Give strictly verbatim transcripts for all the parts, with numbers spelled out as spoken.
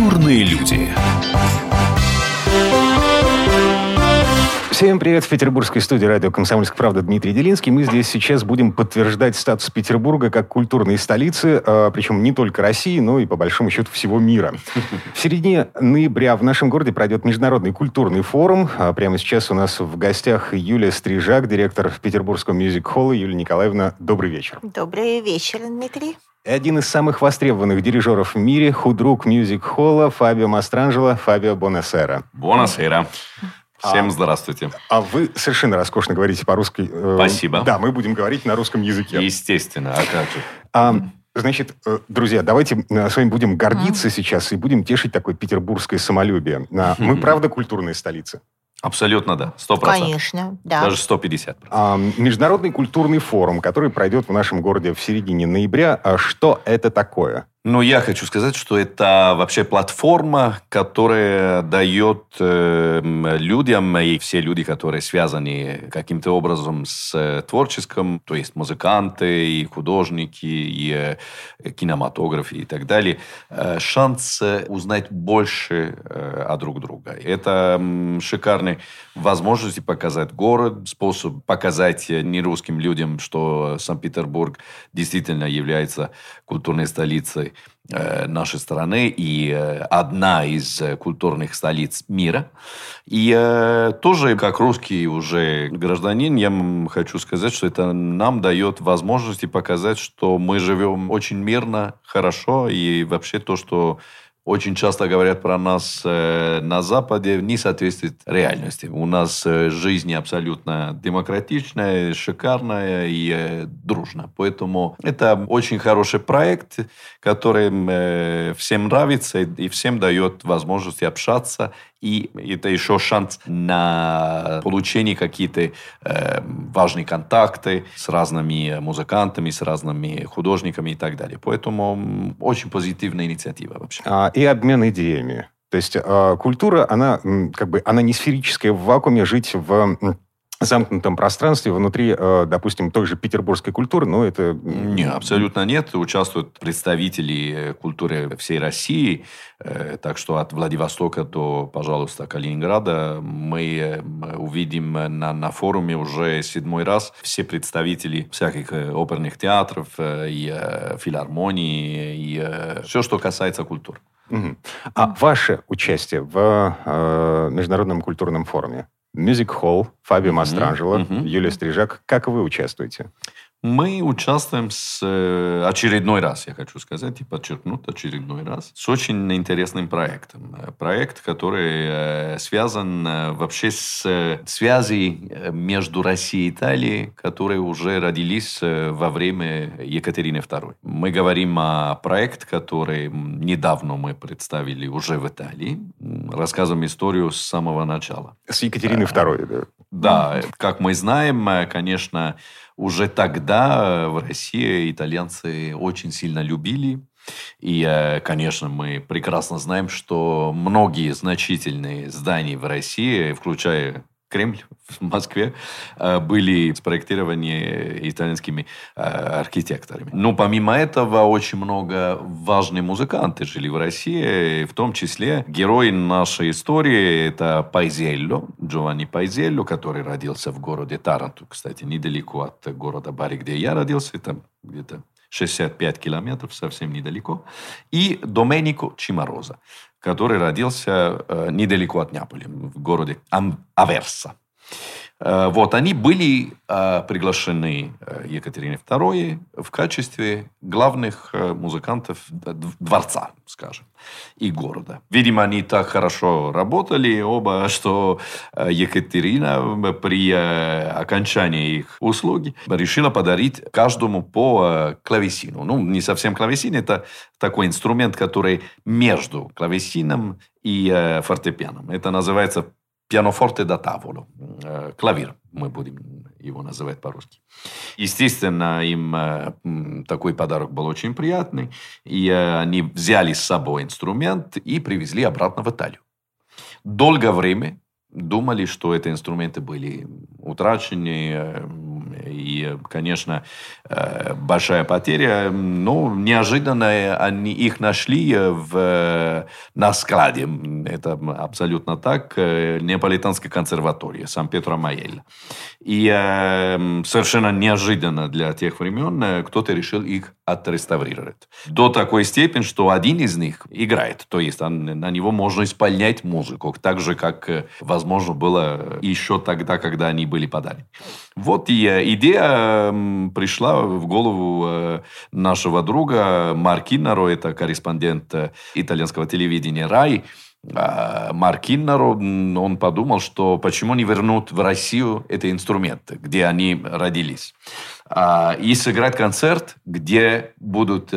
Культурные люди. Всем привет! В петербургской студии радио «Комсомольская правда» Дмитрий Делинский. Мы здесь сейчас будем подтверждать статус Петербурга как культурной столицы, причем не только России, но и, по большому счету, всего мира. В середине ноября в нашем городе пройдет международный культурный форум. Прямо сейчас у нас в гостях Юлия Стрижак, директор Петербургского мюзик-холла. Юлия Николаевна, добрый вечер. Добрый вечер, Дмитрий. И один из самых востребованных дирижеров в мире, худрук мюзик-холла Фабио Мастранджело. Фабио, бонасера. Бонасера. Всем а, здравствуйте. А вы совершенно роскошно говорите по-русски. Спасибо. Да, мы будем говорить на русском языке. Естественно, а как же. А, значит, друзья, давайте с вами будем гордиться mm. сейчас и будем тешить такое петербургское самолюбие. Мы, правда, культурная столица? Абсолютно да, сто процентов. Конечно, да. Даже сто пятьдесят процентов. А, международный культурный форум, который пройдет в нашем городе в середине ноября. А что это такое? Ну, я хочу сказать, что это вообще платформа, которая дает э, людям, и все люди, которые связаны каким-то образом с творческим, то есть музыканты, и художники, и э, кинематографы и так далее, э, шанс узнать больше э, о друг друга. Это э, шикарная возможность показать город, способ показать нерусским людям, что Санкт-Петербург действительно является культурной столицей нашей страны и одна из культурных столиц мира. И э, тоже, как русский уже гражданин, я хочу сказать, что это нам дает возможность показать, что мы живем очень мирно, хорошо, и вообще то, что очень часто говорят про нас э, на Западе, не соответствует реальности. У нас э, жизнь абсолютно демократичная, шикарная и э, дружная. Поэтому это очень хороший проект, который э, всем нравится и всем дает возможность общаться. И это еще шанс на получение каких-то э, важных контактов с разными музыкантами, с разными художниками и так далее. Поэтому очень позитивная инициатива вообще. А, и обмен идеями. То есть э, культура, она как бы она не сферическая в вакууме, жить в замкнутом пространстве внутри, э, допустим, той же петербургской культуры, но это... Не, абсолютно нет. Участвуют представители культуры всей России. Э, так что от Владивостока до, пожалуйста, Калининграда мы увидим на, на форуме уже седьмой раз все представители всяких оперных театров и э, филармонии, и э, все, что касается культуры. Угу. А ваше участие в э, Международном культурном форуме? Мюзик-холл, Фабио Мастранджело, mm-hmm. Юлия Стрижак. Как вы участвуете? Мы участвуем с очередной раз, я хочу сказать, и подчеркнуть очередной раз, с очень интересным проектом. Проект, который связан вообще с связью между Россией и Италией, которые уже родились во время Екатерины второй. Мы говорим о проекте, который недавно мы представили уже в Италии. Рассказываем историю с самого начала. С Екатерины второй, да? Да, как мы знаем, конечно, уже тогда в России итальянцы очень сильно любили. И, конечно, мы прекрасно знаем, что многие значительные здания в России, включая Кремль в Москве, были спроектированы итальянскими архитекторами. Но помимо этого, очень много важных музыкантов жили в России, в том числе герой нашей истории – это Пайзелло, Джованни Пайзелло, который родился в городе Таранто, кстати, недалеко от города Бари, где я родился, там где-то шестьдесят пять километров, совсем недалеко, и Доменико Чимароза, который родился э, недалеко от Неаполя, в городе Ам- Аверса. Э, вот, они были э, приглашены э, Екатериной второй в качестве главных э, музыкантов дворца, скажем, и города. Видимо, они так хорошо работали оба, что э, Екатерина при э, окончании их услуги решила подарить каждому по э, клавесину. Ну, не совсем клавесин, это такой инструмент, который между клавесином и э, фортепианом. Это называется пианофорте да таволо. Э, клавир, мы будем его называть по-русски. Естественно, им э, такой подарок был очень приятный. И э, они взяли с собой инструмент и привезли обратно в Италию. Долгое время думали, что эти инструменты были утрачены, И, конечно, большая потеря. Но неожиданно они их нашли в, на складе. Это абсолютно так. Неаполитанской консерватории Сан-Пьетро-Майель. И совершенно неожиданно для тех времен кто-то решил их отреставрировать. До такой степени, что один из них играет. То есть на него можно исполнять музыку. Так же, как, возможно, было еще тогда, когда они были поданы. Вот и идея пришла в голову нашего друга Маркиннаро. Это корреспондент итальянского телевидения «Рай». Маркиннаро, он подумал, что почему не вернут в Россию эти инструменты, где они родились. И сыграть концерт, где будут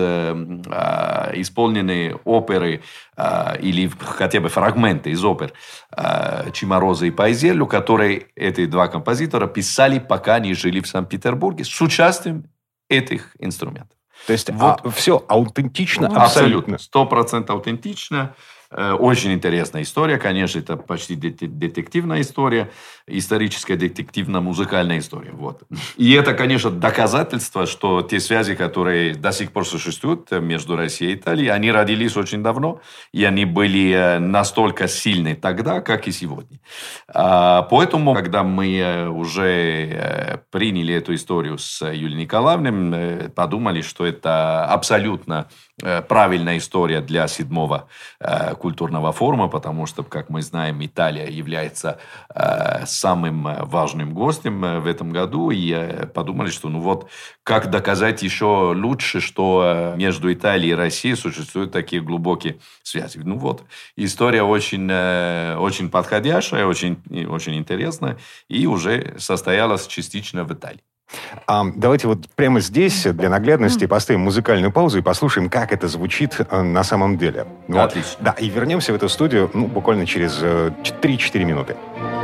исполнены оперы или хотя бы фрагменты из опер Чимороза и Пайзелло, которые эти два композитора писали, пока они жили в Санкт-Петербурге, с участием этих инструментов. То есть вот. а, все аутентично, абсолютно. Сто процентов аутентично. Очень интересная история, конечно, это почти детективная история, историческая детективно-музыкальная история. Вот. И это, конечно, доказательство, что те связи, которые до сих пор существуют между Россией и Италией, они родились очень давно, и они были настолько сильны тогда, как и сегодня. Поэтому, когда мы уже приняли эту историю с Юлией Николаевной, подумали, что это абсолютно правильная история для седьмого культурного форума, потому что, как мы знаем, Италия является э, самым важным гостем в этом году. И э, подумали, что ну вот, как доказать еще лучше, что между Италией и Россией существуют такие глубокие связи. Ну вот, история очень, э, очень подходящая, очень, очень интересная, и уже состоялась частично в Италии. А, давайте вот прямо здесь для наглядности поставим музыкальную паузу и послушаем, как это звучит на самом деле. Вот. Отлично. Да, и вернемся в эту студию ну, буквально через три-четыре минуты.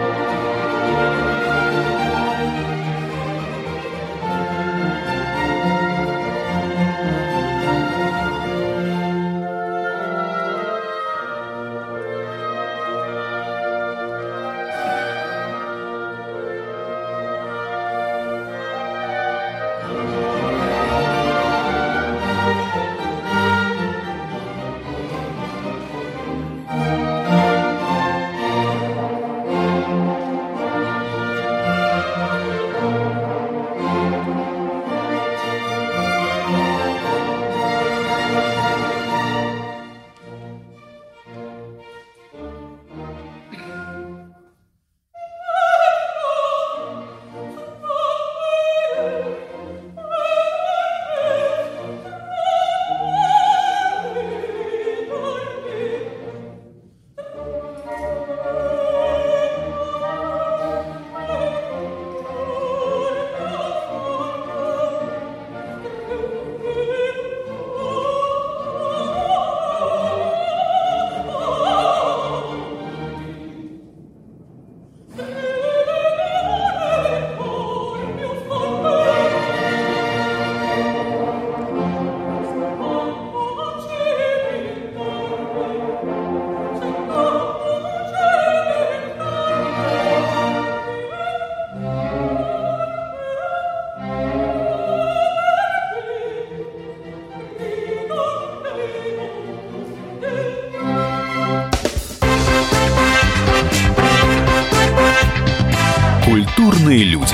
Культурные люди.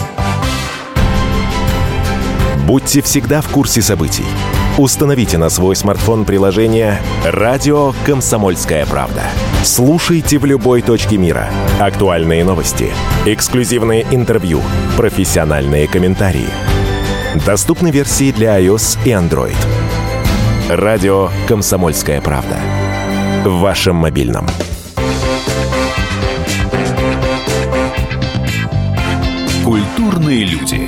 Будьте всегда в курсе событий. Установите на свой смартфон приложение «Радио Комсомольская правда». Слушайте в любой точке мира. Актуальные новости, эксклюзивные интервью, профессиональные комментарии. Доступны версии для iOS и Android. «Радио Комсомольская правда». В вашем мобильном. Культурные люди.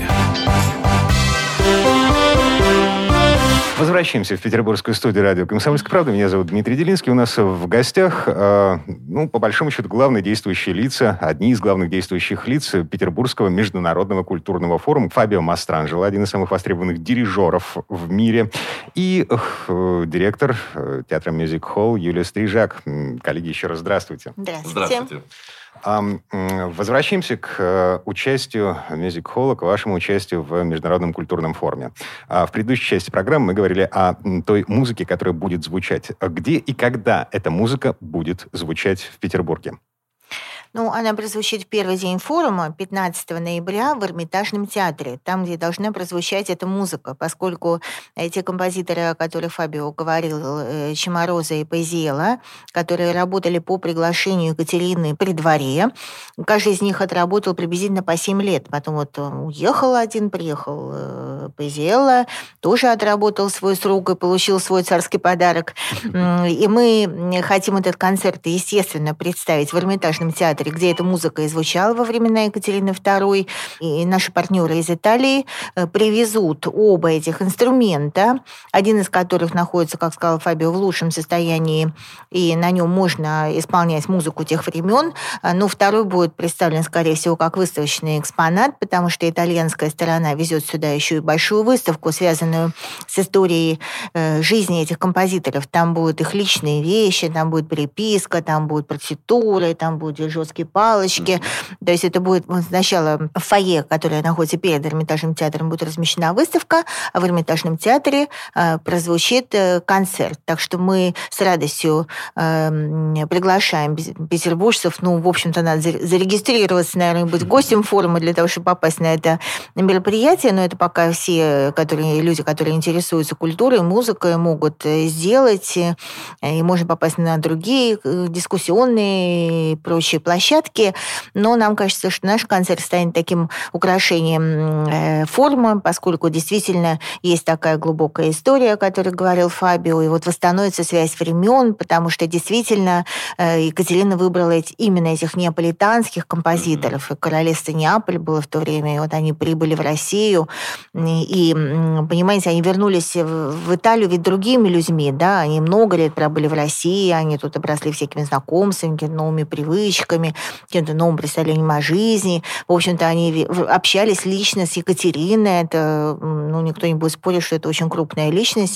Возвращаемся в петербургскую студию радио «Комсомольская правда». Меня зовут Дмитрий Делинский. У нас в гостях, э, ну, по большому счету, главные действующие лица, одни из главных действующих лиц Петербургского международного культурного форума. Фабио Мастранджело, один из самых востребованных дирижеров в мире. И э, директор э, театра Music Hall Юлия Стрижак. Коллеги, еще раз здравствуйте. Здравствуйте. Здравствуйте. Возвращаемся к участию мюзик-холла, к вашему участию в Международном культурном форуме. В предыдущей части программы мы говорили о той музыке, которая будет звучать. Где и когда эта музыка будет звучать в Петербурге? Ну, она прозвучит в первый день форума, пятнадцатого ноября, в Эрмитажном театре, там, где должна прозвучать эта музыка, поскольку те композиторы, о которых Фабио говорил, Чимороза и Пазиелло, которые работали по приглашению Екатерины при дворе, каждый из них отработал приблизительно по семь лет. Потом вот уехал один, приехал Пазиелло, тоже отработал свой срок и получил свой царский подарок. И мы хотим этот концерт, естественно, представить в Эрмитажном театре, где эта музыка и звучала во времена Екатерины второй. И наши партнеры из Италии привезут оба этих инструмента, один из которых находится, как сказал Фабио, в лучшем состоянии, и на нем можно исполнять музыку тех времен, но второй будет представлен, скорее всего, как выставочный экспонат, потому что итальянская сторона везет сюда еще и большую выставку, связанную с историей жизни этих композиторов. Там будут их личные вещи, там будет переписка, там будут партитуры, там будут жесткие палочки. Mm-hmm. То есть это будет сначала в фойе, которое находится перед Эрмитажным театром, будет размещена выставка, а в Эрмитажном театре э, прозвучит э, концерт. Так что мы с радостью э, приглашаем петербуржцев. Ну, в общем-то, надо зарегистрироваться, наверное, быть гостем форума для того, чтобы попасть на это мероприятие. Но это пока все которые, люди, которые интересуются культурой, музыкой, могут сделать. И можно попасть на другие дискуссионные и прочие площадки. Но нам кажется, что наш концерт станет таким украшением форума, поскольку действительно есть такая глубокая история, о которой говорил Фабио, и вот восстановится связь времен, потому что действительно Екатерина выбрала именно этих неаполитанских композиторов. И королевство Неаполь было в то время, и вот они прибыли в Россию, и, понимаете, они вернулись в Италию ведь другими людьми, да, они много лет пробыли в России, они тут обросли всякими знакомствами, новыми привычками, каким-то новым представлением о жизни. В общем-то, они общались лично с Екатериной. Это, ну, никто не будет спорить, что это очень крупная личность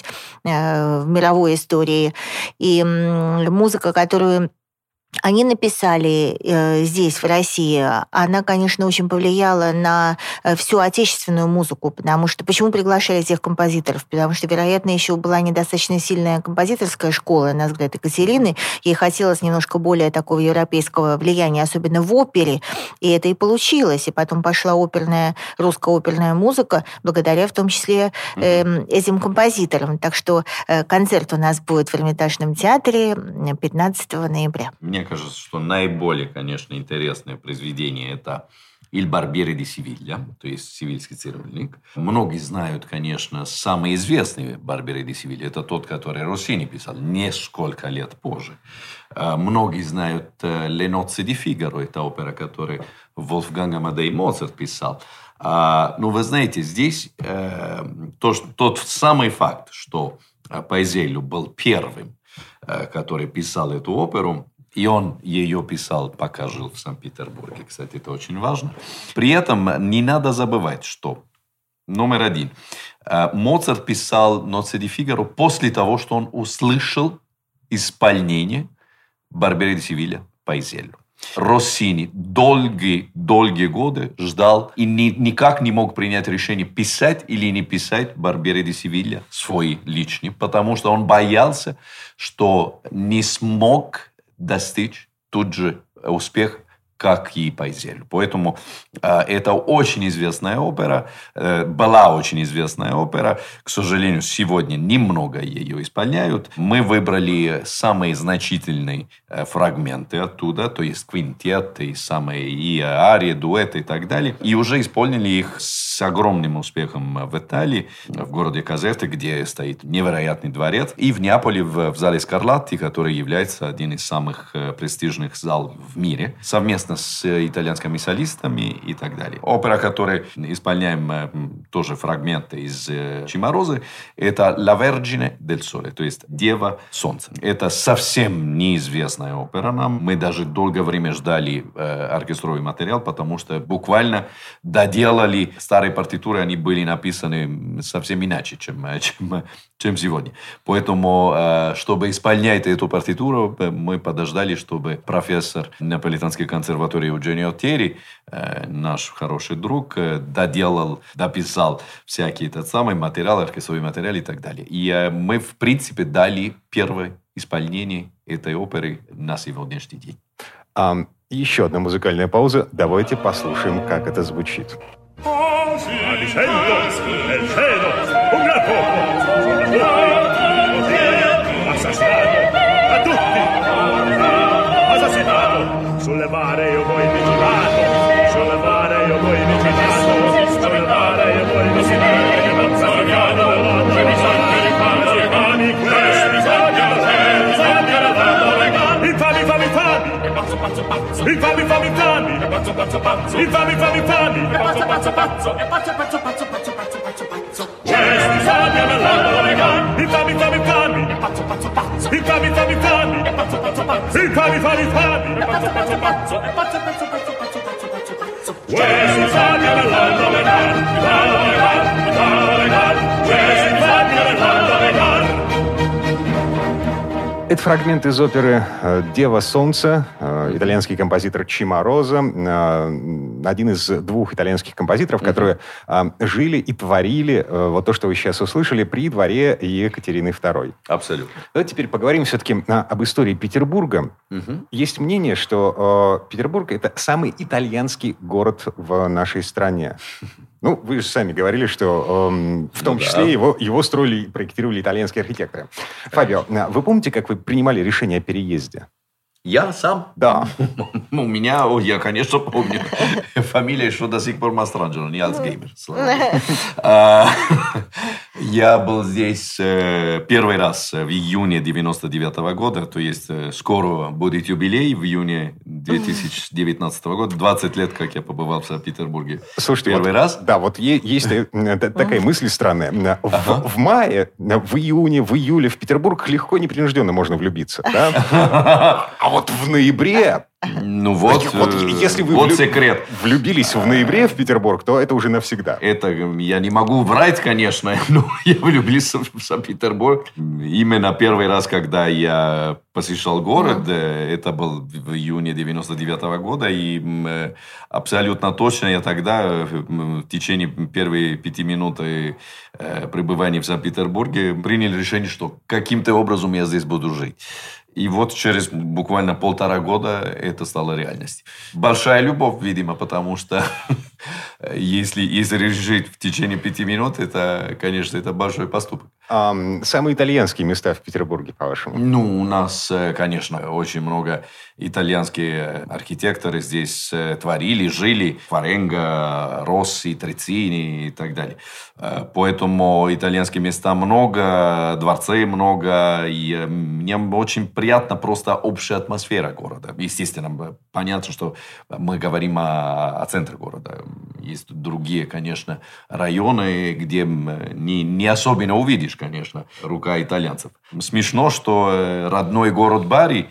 э, в мировой истории. И э, музыка, которую они написали э, здесь, в России, она, конечно, очень повлияла на э, всю отечественную музыку, потому что... Почему приглашали этих композиторов? Потому что, вероятно, еще была недостаточно сильная композиторская школа, на взгляд Екатерины. Ей хотелось немножко более такого европейского влияния, особенно в опере, и это и получилось. И потом пошла оперная, русская оперная музыка, благодаря в том числе э, этим композиторам. Так что э, концерт у нас будет в Эрмитажном театре пятнадцатого ноября. Мне кажется, что наиболее, конечно, интересное произведение – это «Il Barbiere di Siviglia», то есть «Сивильский цирюльник». Многие знают, конечно, самый известный «Барбиери ди Севилья». Это тот, который Россини писал несколько лет позже. Многие знают «Le nozze di Figaro», это опера, которую Вольфганг Амадей Моцарт писал. Но вы знаете, здесь то, что, тот самый факт, что Пазиелло был первым, который писал эту оперу, и он ее писал, пока жил в Санкт-Петербурге. Кстати, это очень важно. При этом не надо забывать, что, номер один, Моцарт писал «Nozze di Figaro» после того, что он услышал исполнение «Барбиери ди Севилья» Пазиелло. Россини долгие, долгие годы ждал и ни, никак не мог принять решение, писать или не писать «Барбиери ди Севилья» свой личный, потому что он боялся, что не смог достичь тут же успех, как и Пазиелло. Поэтому э, это очень известная опера, э, была очень известная опера. К сожалению, сегодня немного ее исполняют. Мы выбрали самые значительные э, фрагменты оттуда, то есть квинтет, и самые и арии, дуэты и так далее. И уже исполнили их с огромным успехом в Италии, в городе Казерте, где стоит невероятный дворец, и в Неаполе, в, в зале Скарлатти, который является одним из самых э, престижных залов в мире, совместно с итальянскими солистами и так далее. Опера, которую исполняем тоже фрагменты из Чиморозы, это «La Vergine del Sole», то есть «Дева Солнца». Это совсем неизвестная опера нам. Мы даже долгое время ждали э, оркестровый материал, потому что буквально доделали старые партитуры, они были написаны совсем иначе, чем, чем, чем сегодня. Поэтому, э, чтобы исполнять эту партитуру, мы подождали, чтобы профессор Неаполитанской консерватории консерватории Eugenio Terri, наш хороший друг, доделал, дописал всякие тот самый материал, оркестровый материал и так далее. И мы, в принципе, дали первое исполнение этой оперы на сегодняшний день. А, еще одна музыкальная пауза. Давайте послушаем, как это звучит. Sollevare io voi vigilato, sollevare io voi vigilato, sollevare io voi vigilato, non sappiamo dove mi sanno i cani, questi sanno le cani, infami, infami, infami, infami, infami, infami, infami, infami, infami, pazzo, pazzo, pazzo, pazzo, pazzo, pazzo, pazzo, pazzo, pazzo, pazzo, questi sanno le cani, infami, infami, infami, pazzo, pazzo, pazzo, infami, infami, infami, pazzo, pazzo, pazzo, infami, infami, infami, pazzo, pazzo, pazzo, e pazzo, pazzo, pazzo, pazzo, pazzo, pazzo, pazzo. Questi sanno le cani, le cani, le cani, le cani, questi sanno le cani, le cani. Это фрагмент из оперы «Дева солнца», итальянский композитор Чимароза, один из двух итальянских композиторов, которые mm-hmm. жили и творили вот то, что вы сейчас услышали, при дворе Екатерины второй. Абсолютно. Давайте теперь поговорим все-таки об истории Петербурга. Mm-hmm. Есть мнение, что Петербург – это самый итальянский город в нашей стране. Ну, вы же сами говорили, что э, в том ну, числе да. его, его строили и проектировали итальянские архитекторы. Фабио, вы помните, как вы принимали решение о переезде? Я сам? Да. У меня, я, конечно, помню. Фамилия еще до сих пор Мастранджело, не Альцгеймер. Я был здесь первый раз в июне девяносто девятого года, то есть скоро будет юбилей в июне две тысячи девятнадцатого года. двадцать лет, как я побывал в Санкт-Петербурге. Слушайте, первый вот, раз. Да, вот есть такая мысль странная. В, ага. в мае, в июне, в июле в Петербург легко непринужденно можно влюбиться. Да? А вот в ноябре... Ну вот, вот если вы вот влю... секрет. влюбились в ноябре в Петербург, то это уже навсегда. Это я не могу врать, конечно, но я влюбился в Санкт-Петербург. Именно первый раз, когда я посещал город, mm-hmm. это был в июне девяносто девятого года, и абсолютно точно я тогда в течение первых пяти минут пребывания в Санкт-Петербурге принял решение, что каким-то образом я здесь буду жить. И вот через буквально полтора года это стало реальностью. Большая любовь, видимо, потому что если, если решить в течение пяти минут, это, конечно, это большой поступок. А, самые итальянские места в Петербурге, по-вашему? Ну, у нас, конечно, очень много итальянские архитекторы здесь творили, жили. Фаренго, Росси, Трецини и так далее. Поэтому итальянских места много, дворцей много. И мне очень приятна просто общая атмосфера города. Естественно, понятно, что мы говорим о, о центре города. Есть другие, конечно, районы, где не, не особенно увидишь, конечно, рука итальянцев. Смешно, что родной город Бари,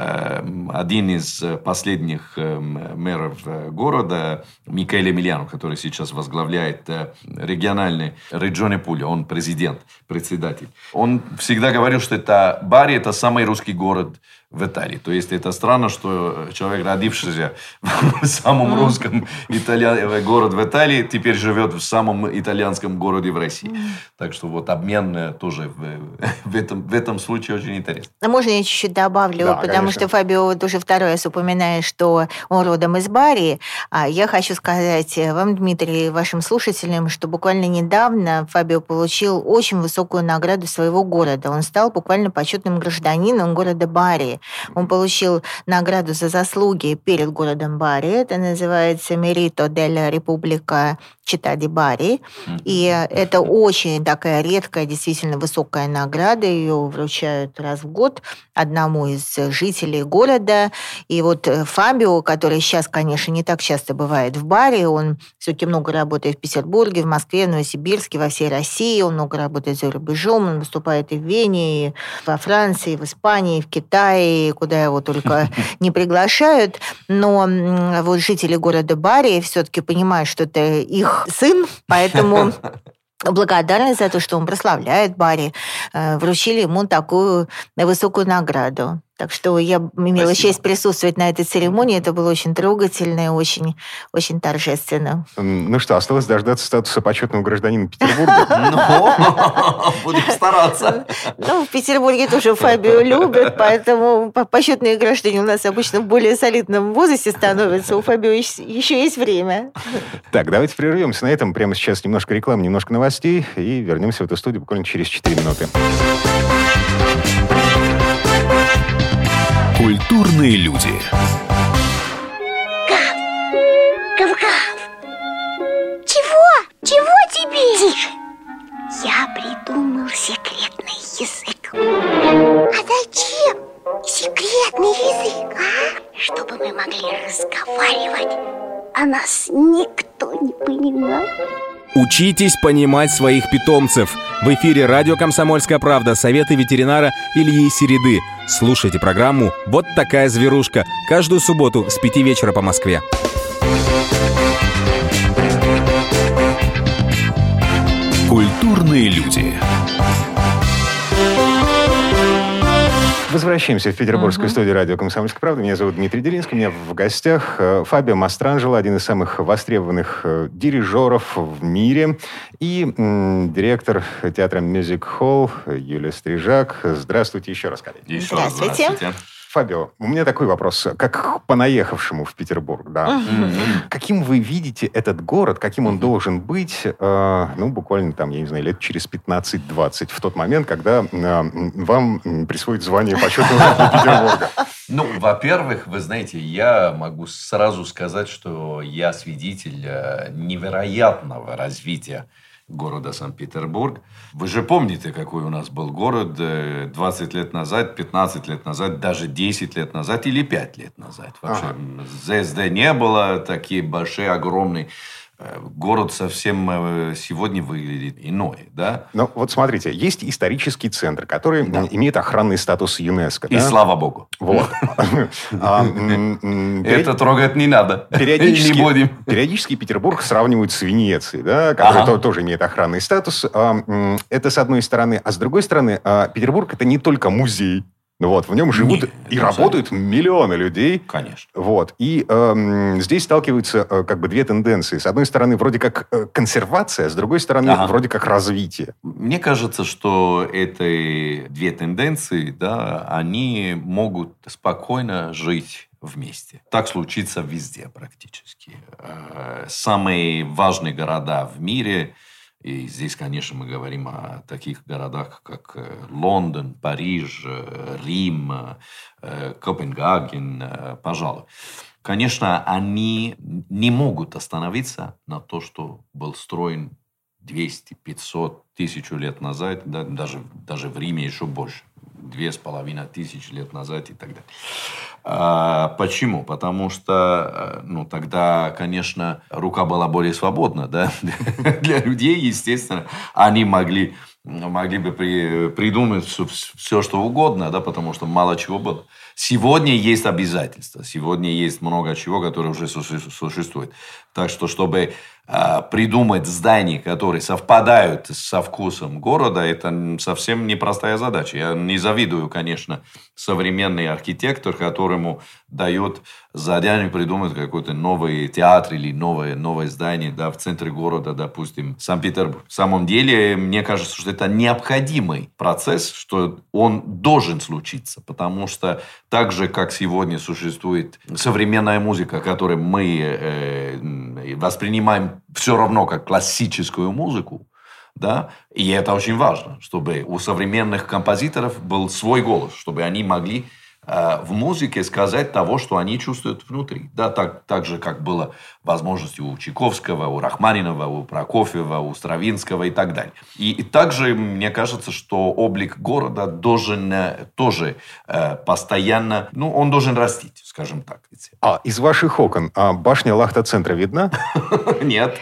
один из последних мэров города, Микеле Эмилиано, который сейчас возглавляет региональный Регионе Пуля, он президент, председатель. Он всегда говорил, что это Бари – это самый русский город в Италии. То есть, это странно, что человек, родившийся в самом русском италья... городе в Италии, теперь живет в самом итальянском городе в России. Так что вот обмен тоже в, в, этом, в этом случае очень интересный. А можно я чуть-чуть добавлю? Да, потому конечно. что Фабио вот уже второй раз упоминает, что он родом из Бари. А я хочу сказать вам, Дмитрий, и вашим слушателям, что буквально недавно Фабио получил очень высокую награду своего города. Он стал буквально почетным гражданином города Бари. Он получил награду за заслуги перед городом Бари. Это называется Merito della Repubblica Città di Bari. И это очень такая редкая, действительно высокая награда. Ее вручают раз в год одному из жителей города. И вот Фабио, который сейчас, конечно, не так часто бывает в Бари, он все-таки много работает в Петербурге, в Москве, в Новосибирске, во всей России. Он много работает за рубежом. Он выступает и в Вене, и во Франции, и в Испании, и в Китае, куда его только не приглашают. Но вот жители города Бари все-таки понимают, что это их сын, поэтому благодарны за то, что он прославляет Бари, вручили ему такую высокую награду. Так что я имела Спасибо. честь присутствовать на этой церемонии. Это было очень трогательно и очень, очень торжественно. Ну что, осталось дождаться статуса почетного гражданина Петербурга. Ну, будем стараться. Ну, в Петербурге тоже Фабио любят, поэтому почетные граждане у нас обычно в более солидном возрасте становятся. У Фабио еще есть время. Так, давайте прервемся на этом. Прямо сейчас немножко рекламы, немножко новостей. И вернемся в эту студию буквально через четыре минуты. Культурные люди. Гав! Гав-гав! Чего? Чего тебе? Тише! Я придумал секретный язык. А зачем секретный язык, а? Чтобы мы могли разговаривать, а нас никто не понимал. Учитесь понимать своих питомцев. В эфире радио «Комсомольская правда», советы ветеринара Ильи Середы. Слушайте программу «Вот такая зверушка» каждую субботу с пяти вечера по Москве. Культурные люди. Возвращаемся в петербургскую uh-huh. студию радио «Комсомольская правда». Меня зовут Дмитрий Делинский. У меня в гостях Фабио Мастранджело, один из самых востребованных дирижеров в мире, и м, директор театра Music Hall Юлия Стрижак. Здравствуйте еще раз, коллеги. Еще здравствуйте. здравствуйте. Фабио, у меня такой вопрос, как понаехавшему в Петербург, да. Uh-huh. Каким вы видите этот город, каким он uh-huh. должен быть, э, ну, буквально там, я не знаю, лет через пятнадцать-двадцать, в тот момент, когда э, вам присвоят звание почетного жителя Петербурга? Ну, во-первых, вы знаете, я могу сразу сказать, что я свидетель невероятного развития города Санкт-Петербург. Вы же помните, какой у нас был город двадцать лет назад, пятнадцать лет назад, даже десять лет назад или пять лет назад. Вообще ага. ЗСД не было, такие большие, огромные. Город совсем сегодня выглядит иной, да? Ну, вот смотрите, есть исторический центр, который да. имеет охранный статус ЮНЕСКО. И да? слава богу. Вот. Это трогать не надо. Периодически Петербург сравнивают с Венецией, да, который тоже имеет охранный статус. Это с одной стороны. А с другой стороны, Петербург – это не только музей. Вот, в нем живут Нет, и работают миллионы людей. Конечно. Вот. И э, здесь сталкиваются э, как бы две тенденции. С одной стороны, вроде как э, консервация, с другой стороны, ага. вроде как развитие. Мне кажется, что эти две тенденции, да, они могут спокойно жить вместе. Так случится везде практически. Самые важные города в мире, и здесь, конечно, мы говорим о таких городах, как Лондон, Париж, Рим, Копенгаген, пожалуй. Конечно, они не могут остановиться на то, что был строен двести, пятьсот, тысячу лет назад, да, даже, даже в Риме еще больше. Две с половиной тысячи лет назад и так далее. А, почему? Потому что, ну, тогда, конечно, рука была более свободна, да, для людей, естественно, они могли, могли бы при, придумать все, все, что угодно, да, потому что мало чего было. Сегодня есть обязательства, сегодня есть много чего, которое уже существует. Так что, чтобы э, придумать здания, которые совпадают со вкусом города, это совсем непростая задача. Я не завидую, конечно, современный архитектор, которому дает задание придумать какой-то новый театр или новое, новое здание, да, в центре города, допустим, Санкт-Петербург. В самом деле, мне кажется, что это необходимый процесс, что он должен случиться, потому что так же, как сегодня существует современная музыка, которую мы э, воспринимаем все равно как классическую музыку, да, и это очень важно, чтобы у современных композиторов был свой голос, чтобы они могли э, в музыке сказать того, что они чувствуют внутри. Да, так, так же, как было возможность у Чайковского, у Рахманинова, у Прокофьева, у Стравинского и так далее. И, и также мне кажется, что облик города должен э, тоже э, постоянно, ну, он должен расти, скажем так. А из ваших окон а башня Лахта-центра видна? Нет.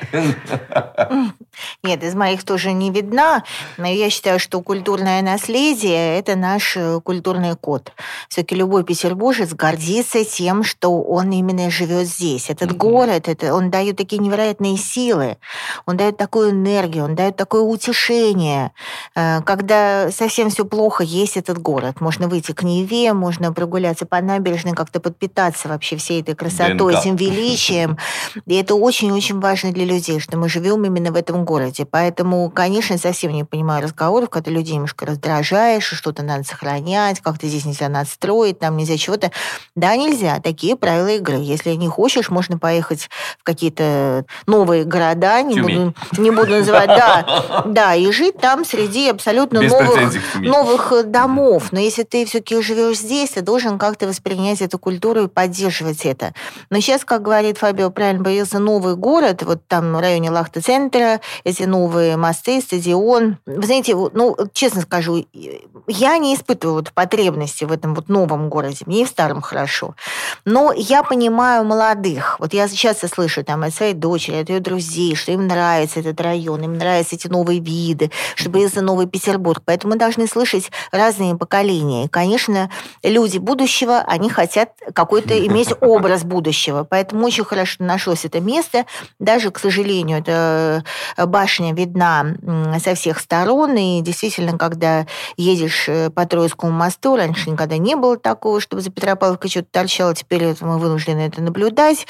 Нет, из моих тоже не видна. Но я считаю, что культурное наследие – это наш культурный код. Все-таки что любой петербуржец гордится тем, что он именно живет здесь. Этот mm-hmm. город, это, он дает такие невероятные силы, он дает такую энергию, он дает такое утешение. Когда совсем все плохо, есть этот город. Можно выйти к Неве, можно прогуляться по набережной, как-то подпитаться вообще всей этой красотой, этим величием. И это очень-очень важно для людей, что мы живем именно в этом городе. Поэтому, конечно, совсем не понимаю разговоров, когда людей немножко раздражаешь, что-то надо сохранять, как-то здесь нельзя надстроить, там нельзя чего-то. Да, нельзя. Такие правила игры. Если не хочешь, можно поехать в какие-то новые города, не буду, не буду называть, да, да, и жить там среди абсолютно новых, новых домов. Но если ты все-таки живешь здесь, ты должен как-то воспринять эту культуру и поддерживать это. Но сейчас, как говорит Фабио, правильно, появился новый город, вот там в районе Лахта-центра, эти новые мосты, стадион. Вы знаете, ну, честно скажу, я не испытываю вот потребности в этом вот новом городе. Мне и в старом хорошо. Но я понимаю молодых. Вот я сейчас слышу там от своей дочери, от ее друзей, что им нравится этот район, им нравятся эти новые виды, что появился новый Петербург. Поэтому мы должны слышать разные поколения. И, конечно, люди будущего, они хотят какой-то иметь образ будущего. Поэтому очень хорошо нашлось это место. Даже, к сожалению, эта башня видна со всех сторон. И действительно, когда едешь по Троицкому мосту, раньше никогда не было такого, чтобы за Петропавловкой что-то торчало. Теперь мы вынуждены это наблюдать.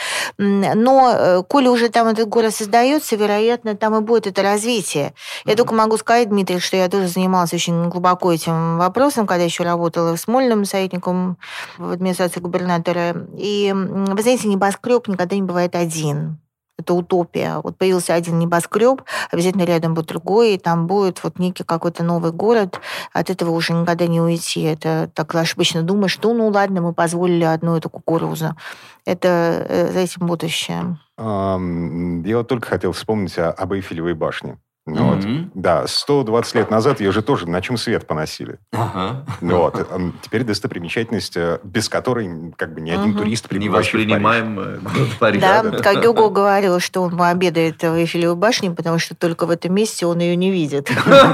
Но, коли уже там этот город создается, вероятно, там и будет это развитие. Я только могу сказать, Дмитрий, что я тоже занималась очень глубоко этим вопросом, когда еще работала Смольным советником в администрации губернатора. И, вы знаете, небоскреб никогда не бывает один. Это утопия. Вот появился один небоскреб, обязательно рядом будет другой, и там будет вот некий какой-то новый город. От этого уже никогда не уйти. Это так ошибочно думаешь, что ну ладно, мы позволили одну эту кукурузу. Это за этим будущее. Я вот только хотел вспомнить об Эйфелевой башне. Ну, mm-hmm. вот, да, сто двадцать лет назад ее же тоже на чем свет поносили. Uh-huh. Вот. Теперь достопримечательность, без которой как бы ни один uh-huh. турист, прибывающий не воспринимаем в Париж. Да, как Гюго говорил, что он обедает в Эйфелевой башне, потому что только в этом месте он ее не видит.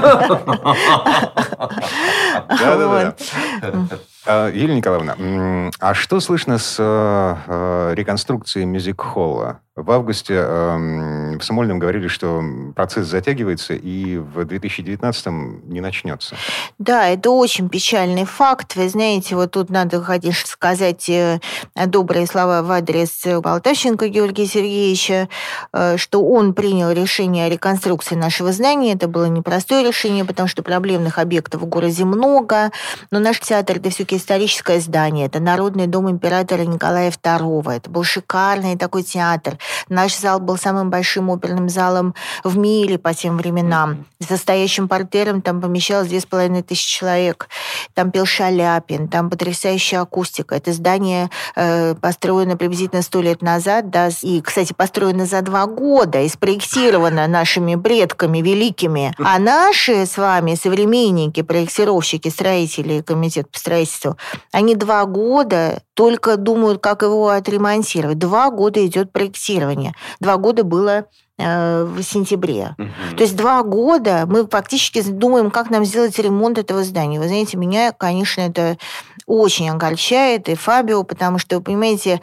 Да-да-да. Елена Николаевна, а что слышно с реконструкцией мюзик-холла? В августе в Смольном говорили, что процесс затягивается и в две тысячи девятнадцатом не начнется. Да, это очень печальный факт. Вы знаете, вот тут надо, конечно, сказать добрые слова в адрес Полтавченко Георгия Сергеевича, что он принял решение о реконструкции нашего здания. Это было непростое решение, потому что проблемных объектов в городе много. Но наш театр – это все-таки историческое здание. Это Народный дом императора Николая второго. Это был шикарный такой театр. Наш зал был самым большим оперным залом в мире по тем временам. С настоящим портером там помещалось две с половиной тысячи человек. Там пел Шаляпин, там потрясающая акустика. Это здание э, построено приблизительно сто лет назад, да, и, кстати, построено за два года и спроектировано нашими предками великими. А наши с вами современники, проектировщики, строители, комитет по строительству, они два года только думают, как его отремонтировать. Два года идет проектирование. Два года было э, в сентябре. Uh-huh. То есть два года мы фактически думаем, как нам сделать ремонт этого здания. Вы знаете, меня, конечно, это очень огорчает, и Фабио, потому что, вы понимаете,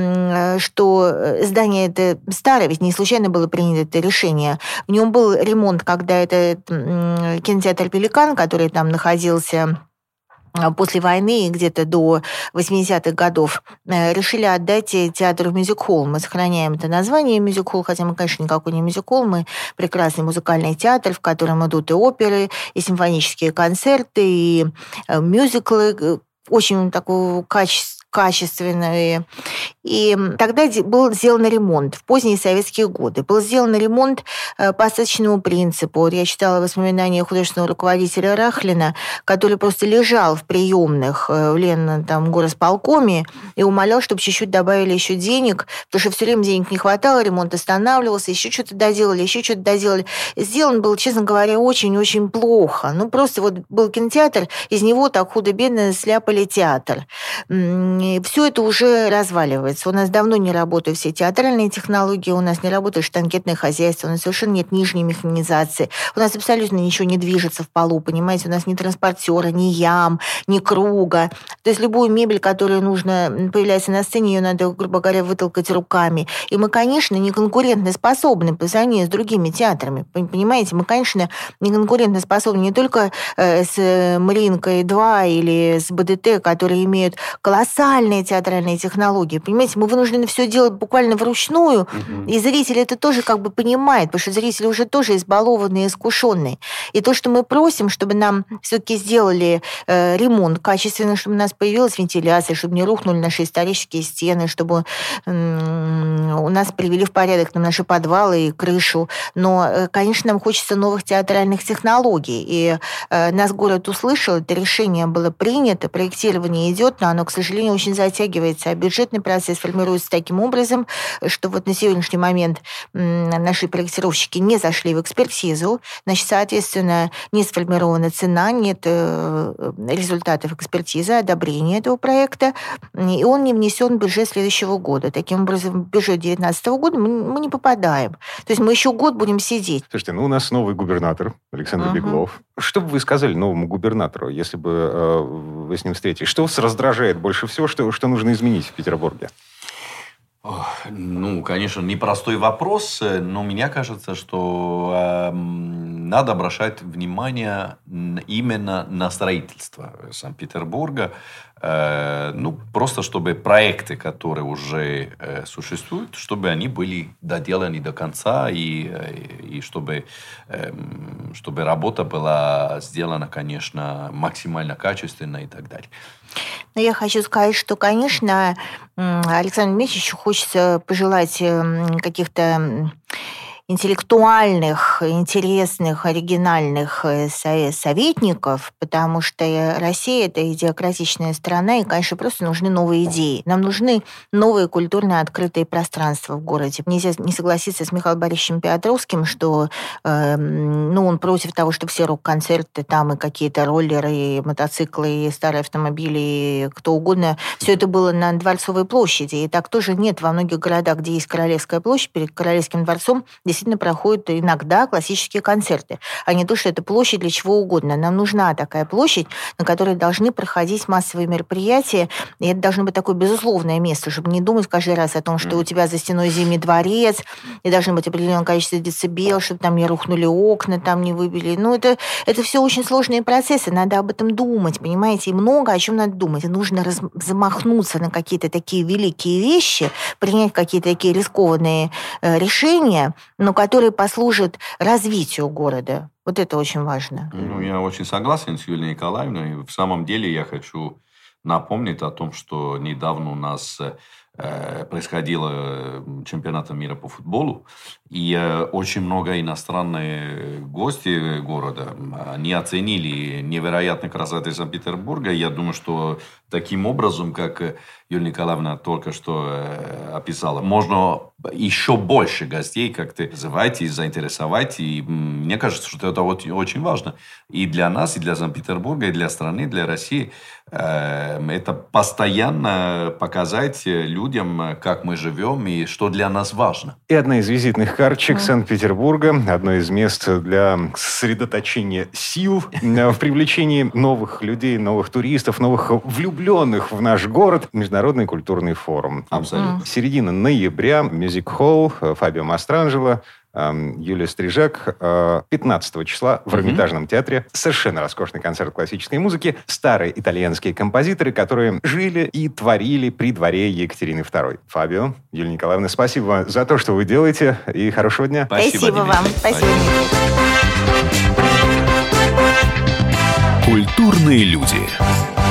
что здание это старое, ведь не случайно было принято это решение. В нем был ремонт, когда этот кинотеатр «Пеликан», который там находился после войны, где-то до восьмидесятых годов, решили отдать театру мюзик-холл. Мы сохраняем это название мюзик-холл, хотя мы, конечно, никакой не мюзик-холл, мы прекрасный музыкальный театр, в котором идут и оперы, и симфонические концерты, и мюзиклы, очень такого качества, качественные. И тогда был сделан ремонт в поздние советские годы. Был сделан ремонт по остаточному принципу. Я читала воспоминания художественного руководителя Рахлина, который просто лежал в приемных в Ленном там, горосполкоме и умолял, чтобы чуть-чуть добавили еще денег, потому что все время денег не хватало, ремонт останавливался, еще что-то доделали, еще что-то доделали. Сделан был, честно говоря, очень-очень плохо. Ну, просто вот был кинотеатр, из него так худо-бедно сляпали театр. И все это уже разваливается. У нас давно не работают все театральные технологии, у нас не работает штанкетное хозяйство, у нас совершенно нет нижней механизации, у нас абсолютно ничего не движется в полу, понимаете, у нас ни транспортера, ни ям, ни круга. То есть любую мебель, которая нужно появляется на сцене, ее надо, грубо говоря, вытолкать руками. И мы, конечно, не конкурентоспособны по сравнению с другими театрами. Понимаете, мы, конечно, не конкурентоспособны не только с Мариинкой два или с БДТ, которые имеют колоссальные театральные технологии. Понимаете, мы вынуждены все делать буквально вручную, угу. И зритель это тоже как бы понимает, потому что зрители уже тоже избалованные, искушенные. И то, что мы просим, чтобы нам все-таки сделали э, ремонт качественно, чтобы у нас появилась вентиляция, чтобы не рухнули наши исторические стены, чтобы э, у нас привели в порядок там, наши подвалы и крышу. Но, э, конечно, нам хочется новых театральных технологий. И э, нас город услышал, это решение было принято, проектирование идет, но оно, к сожалению, очень затягивается. А бюджетный процесс формируется таким образом, что вот на сегодняшний момент э, наши проектировщики не зашли в экспертизу, значит, соответственно, не сформирована цена, нет э, результатов экспертизы, одобрения этого проекта, и он не внесен в бюджет следующего года. Таким образом, в бюджет две тысячи девятнадцатого года мы, мы не попадаем. То есть мы еще год будем сидеть. Слушайте, ну у нас новый губернатор Александр uh-huh. Беглов. Что бы вы сказали новому губернатору, если бы э, вы с ним встретились? Что вас раздражает больше всего, что, что нужно изменить в Петербурге? Ну, конечно, непростой вопрос, но мне кажется, что э, надо обращать внимание именно на строительство Санкт-Петербурга. Э, ну, просто чтобы проекты, которые уже э, существуют, чтобы они были доделаны до конца, и, и чтобы, э, чтобы работа была сделана, конечно, максимально качественно и так далее. Но я хочу сказать, что, конечно, Александру Дмитриевичу хочется пожелать каких-то интеллектуальных, интересных, оригинальных советников, потому что Россия – это идеократичная страна, и, конечно, просто нужны новые идеи. Нам нужны новые культурные открытые пространства в городе. Нельзя не согласиться с Михаилом Борисовичем Петровским, что э, ну, он против того, чтобы все рок-концерты, там и какие-то роллеры, и мотоциклы, и старые автомобили, и кто угодно, все это было на Дворцовой площади. И так тоже нет во многих городах, где есть Королевская площадь, перед Королевским дворцом действительно проходят иногда классические концерты, а не то, что это площадь для чего угодно. Нам нужна такая площадь, на которой должны проходить массовые мероприятия, и это должно быть такое безусловное место, чтобы не думать каждый раз о том, что у тебя за стеной Зимний дворец, и должно быть определенное количество децибел, чтобы там не рухнули окна, там не выбили. Ну, это, это все очень сложные процессы, надо об этом думать, понимаете, и много о чем надо думать. И нужно раз, замахнуться на какие-то такие великие вещи, принять какие-то такие рискованные э, решения, но которые послужат развитию города. Вот это очень важно. Ну, я очень согласен с Юлией Николаевной. В самом деле я хочу напомнить о том, что недавно у нас э, происходило чемпионат мира по футболу, и э, очень много иностранных гостей города, они оценили невероятно красоту Санкт-Петербурга. Я думаю, что таким образом, как Юлия Николаевна только что э, описала, можно еще больше гостей как-то называть и заинтересовать. И мне кажется, что это очень, очень важно. И для нас, и для Санкт-Петербурга, и для страны, для России. Э, это постоянно показать людям, как мы живем и что для нас важно. И одна из визитных карточек mm. Санкт-Петербурга, одно из мест для сосредоточения сил в привлечении новых людей, новых туристов, новых влюбленных в наш город. Международный культурный форум. Абсолютно. Середина ноября. Мюзик-холл. Фабио Мастранджело. Юлия Стрижак. пятнадцатого числа в Эрмитажном mm-hmm. театре. Совершенно роскошный концерт классической музыки. Старые итальянские композиторы, которые жили и творили при дворе Екатерины второй. Фабио, Юлия Николаевна, спасибо за то, что вы делаете. И хорошего дня. Спасибо, Спасибо вам. Спасибо. Культурные люди.